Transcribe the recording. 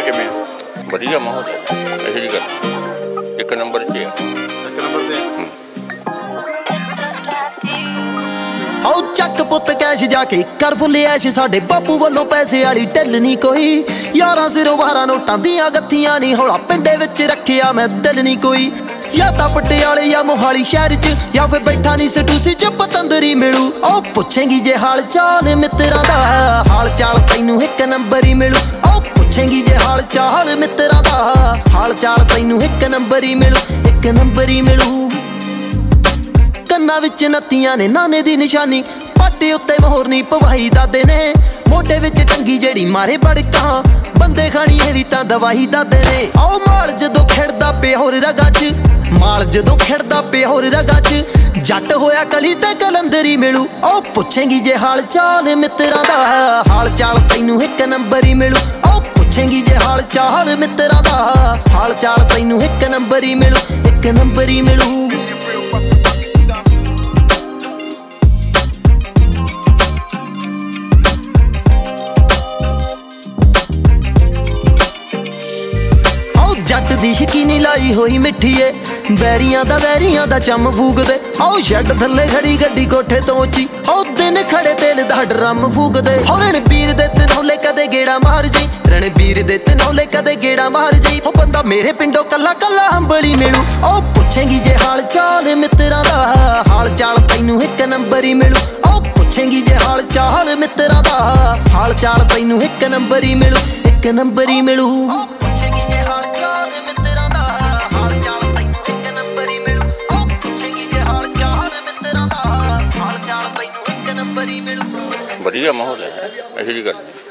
ਕਿਵੇਂ ਵਧੀਆ ਮਾਹੌਲ ਹੈ, ਇਹੋ ਜਿਹੀ ਗੱਲ ਇੱਕ ਨੰਬਰ 'ਚ ਆ। ਇੱਕ ਨੰਬਰ ਤੇ ਆਓ ਚੱਕ ਪੁੱਤ ਕੈਸ਼ ਜਾ ਕੇ ਕਰ ਫੁੱਲ ਐਸ਼, ਸਾਡੇ ਬਾਪੂ ਵੱਲੋਂ ਪੈਸੇ ਵਾਲੀ ਢਿੱਲ ਨਹੀਂ ਕੋਈ। ਯਾਰਾਂ ਸਿਰੋਂ 12 ਨੋਟਾਂ ਦੀਆਂ ਗੱਥੀਆਂ ਨਹੀਂ, ਹੌਲਾ ਪਿੰਡੇ ਵਿੱਚ ਰੱਖਿਆ ਮੈਂ ਦਿਲ ਨਹੀਂ ਕੋਈ। ਜਾਂ ਤਾਂ ਪਟਿਆਲੇ ਜਾਂ ਮੋਹਾਲੀ ਸ਼ਹਿਰ 'ਚ, ਜਾਂ ਫਿਰ ਬੈਠਾ ਨਹੀਂ ਸਟੂਸੀ 'ਚ ਪਤੰਦਰੀ ਮਿਲੂ। ਉਹ ਪੁੱਛੇਂਗੀ ਜੇ ਹਾਲ ਚਾਲ ਮਿੱਤਰਾਂ ਦਾ, ਹਾਲ ਚਾਲ ਤੈਨੂੰ ਇੱਕ ਨੰਬਰ ਹੀ ਮਿਲੂ। ਉਹ ਪੁੱਛੇਂਗੀ ਜੇ ਹਾਲ ਚਾਲ ਮਿੱਤਰਾਂ ਦਾ, ਹਾਲ ਚਾਲ ਤੈਨੂੰ ਇੱਕ ਨੰਬਰ ਹੀ ਮਿਲੂ, ਇੱਕ ਨੰਬਰ ਹੀ ਮਿਲੂ। ਕੰਨਾਂ ਵਿੱਚ ਨੱਤੀਆਂ ਨੇ ਨਾਨੇ ਦੀ ਨਿਸ਼ਾਨੀ, ਪਾਟੇ ਉੱਤੇ ਮੋਹਰ ਨਹੀਂ ਪਵਾਈ ਦਾਦੇ ਨੇ। ਮੋਢੇ ਵਿੱਚ ਟੰਗੀ ਜਿਹੜੀ ਮਾਰੇ ਬੜਕਾਂ, ਬੰਦੇ ਖਾਣੀ ਇਹ ਵੀ ਤਾਂ ਦਵਾਈ ਦਾਦੇ ਨੇ। ਆਓ ਮਾਲ ਜਦੋਂ ਖਿੜਦਾ ਪਿਆ ਹੋਰ ਰਗਾਂ 'ਚ, ਮਾਲ ਜਦੋਂ ਖਿੜਦਾ ਪਿਆ ਹੋਰ ਰਗਾਂ 'ਚ, ਜੱਟ ਹੋਇਆ ਕਲੀ ਤੇ ਕਲੰਦਰੀ ਮਿਲੂ। ਉਹ ਪੁੱਛੇਂਗੀ ਜੇ ਹਾਲ ਚਾਲ ਮਿੱਤਰਾਂ ਦਾ, ਹਾਲ ਚਾਲ ਤੈਨੂੰ ਇੱਕ ਨੰਬਰ ਹੀ ਮਿਲੂ। ਉਹ ਪੁੱਛੇਂਗੀ ਜੇ ਹਾਲ ਚਾਲ ਮਿੱਤਰਾਂ ਦਾ, ਹਾਲ ਚਾਲ ਤੈਨੂੰ ਇੱਕ ਨੰਬਰ ਹੀ ਮਿਲੂ, ਇੱਕ ਨੰਬਰ ਹੀ ਮਿਲੂ। ਜੱਟ ਦੀ ਸ਼ਕੀਨੀ ਲਾਈ ਹੋਈ ਮਿੱਠੀ ਏ, ਬੈਰੀਆਂ ਦਾ ਚੰਮ ਫੂਕਦੇ। ਆਓ ਸ਼ੈੱਡ ਥੱਲੇ ਖੜੀ ਗੱਡੀ ਕੋਠੇ ਤੋਂ ਉੱਚੀ, ਉਹ ਦਿਨ ਖੜੇ ਤੇਲ ਦਾ ਡਰਮ ਫੂਕਦੇ। ਹੋ ਰਣਬੀਰ ਦੇ ਤਨੌਲੇ ਕਦੇ ਗੇੜਾ ਮਾਰ ਜੀ, ਰਣਬੀਰ ਦੇ ਤਨੌਲੇ ਕਦੇ ਗੇੜਾ ਮਾਰ ਜੀ। ਉਹ ਬੰਦਾ ਮੇਰੇ ਪਿੰਡੋਂ ਕੱਲਾ ਕੱਲਾ ਹੰਬਲੀ ਮਿਲੂ। ਉਹ ਪੁੱਛੇਂਗੀ ਜੇ ਹਾਲ ਚਾਲ ਮਿੱਤਰਾਂ ਦਾ, ਹਾਲ ਚਾਲ ਤੈਨੂੰ ਇੱਕ ਨੰਬਰ ਹੀ ਮਿਲੂ। ਉਹ ਪੁੱਛੇਂਗੀ ਜੇ ਹਾਲ ਚਾਲ ਮਿੱਤਰਾਂ ਦਾ, ਹਾਲ ਚਾਲ ਤੈਨੂੰ ਇੱਕ ਨੰਬਰ ਹੀ ਮਿਲੂ, ਇੱਕ ਨੰਬਰ ਹੀ ਮਿਲੂ। ਪੁੱਛੇਂਗੀ ਜੇ ਹਾਲ ਚਾਲ ਮਿੱਤਰਾਂ ਦਾ, ਹਾਲ ਚਾਲ ਤੈਨੂੰ ਇੱਕ ਨੰਬਰ ਹੀ ਮਿਲੂ। ਉਹ ਪੁੱਛੇਂਗੀ ਜੇ ਹਾਲ ਚਾਲ ਮਿੱਤਰਾਂ ਦਾ, ਹਾਲ ਚਾਲ ਤੈਨੂੰ ਇੱਕ ਨੰਬਰ ਹੀ ਮਿਲੂ। ਵਧੀਆ ਮਾਹੌਲ ਹੈ, ਇਹੋ ਜਿਹੀ ਗੱਲ ਨਹੀਂ।